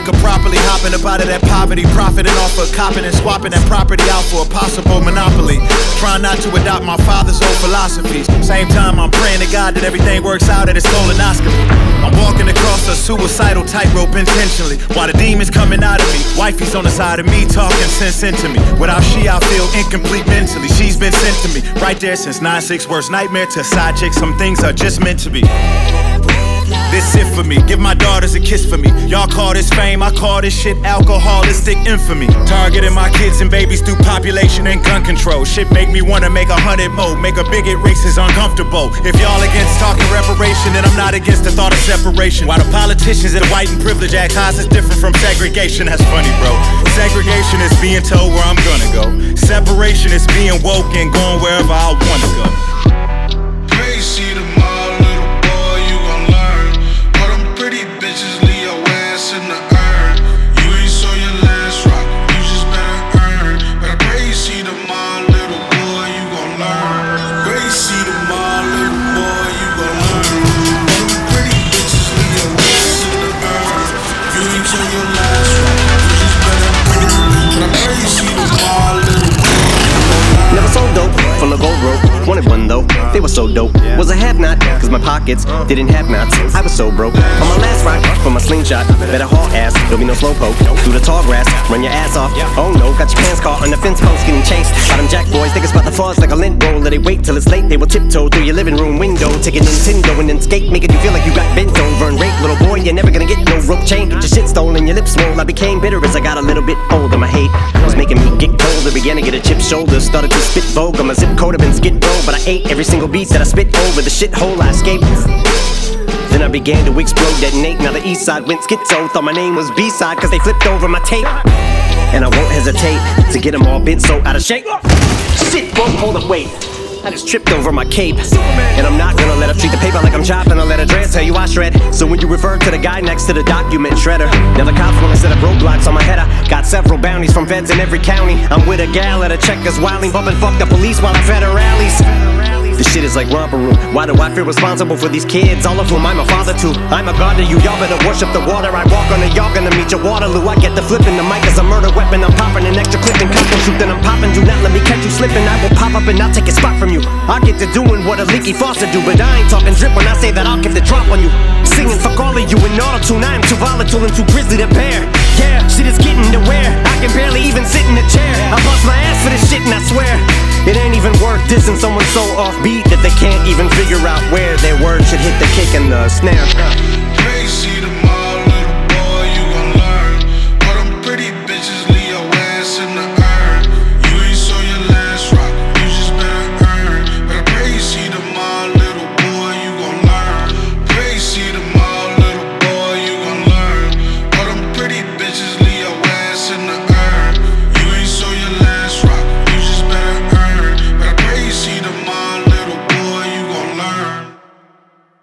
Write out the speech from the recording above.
could properly hopping up out of that poverty, profiting off of copping and swapping that property out for a possible monopoly. Trying not to adopt my father's old philosophies. Same time I'm praying to God that everything works out at his colonoscopy. I'm walking across a suicidal tightrope intentionally, while the demons coming out of me. Wifey's on the side of me talking sense into me. Without she I feel incomplete mentally. She's been sent to me right there since 9-6. Worst nightmare to side chick. Some things are just meant to be. This it for me, give my daughters a kiss for me. Y'all call this fame, I call this shit alcoholistic infamy. Targeting my kids and babies through population and gun control. Shit make me wanna make 100 more. Make a bigot racist uncomfortable. If y'all against talking reparation, then I'm not against the thought of separation. While the politicians and white and privilege act high is different from segregation. That's funny, bro. Segregation is being told where I'm gonna go. Separation is being woke and going wherever I wanna go. See tomorrow, little boy, you gon' learn. All them pretty bitches leave your ass in the urn. You ain't saw your last rock, you just better earn. But I pray you see tomorrow, little boy, you gon' learn. Pray you see tomorrow, little boy, you gon' learn. All them pretty bitches leave your ass in the urn. You ain't saw your last rock, you just better earn. But I pray you see tomorrow, little boy, you gon' learn. Never sold dope, full of gold rope. Wanted one though, they were so dope. Was a have-not, cause my pockets didn't have knots. I was so broke. On my last rock, for my slingshot, better haul ass, there'll be no slowpoke. Through the tall grass, run your ass off. Oh no, got your pants caught on the fence post, getting chased. Bottom jack boys think it's about the fuzz like a lint roller. They wait till it's late, they will tiptoe through your living room window, taking Nintendo and then skate, making you feel like you got bent over and raped. Little boy, you're never gonna get no rope chain. Get your shit stolen, your lips swole. I became bitter as I got a little bit older. My hate was making me get colder. Began to get a chip shoulder, started to spit vogue. My zip code have been skid row, but I ate every single beat that I spit over. The shithole I escaped. Then I began to explode, detonate. Now the east side went schizo. Thought my name was B-side cause they flipped over my tape. And I won't hesitate to get them all bent so out of shape. Shit, whoa, hold up, wait. I just tripped over my cape. And I'm not gonna let her treat the paper like I'm chopping. I'll let her dress, tell you I shred. So when you refer to the guy next to the document shredder, now the cops wanna set up roadblocks on my head. I got several bounties from feds in every county. I'm with a gal at a Checkers wilding, bumping fuck the police while I fed her rallies. This shit is like romper room. Why do I feel responsible for these kids? All of whom I'm a father to. I'm a god to you, y'all better worship the water. I walk on it, y'all gonna meet your Waterloo. I get the flipping, the mic is a murder weapon. I'm popping an extra clip and custom shoot. Then I'm popping, do not let me catch you slipping. I will pop up and I'll take a spot from you. I get to doing what a leaky faucet do, but I ain't talking drip when I say that I'll give the drop on you. Singing fuck all of you in auto-tune. I am too volatile and too grizzly to bear. Yeah, shit is getting to wear. I can barely even sit in a chair. I bust my ass for this shit and I swear it ain't even worth dissing someone so offbeat that they can't even figure out where their words should hit the kick and the snare.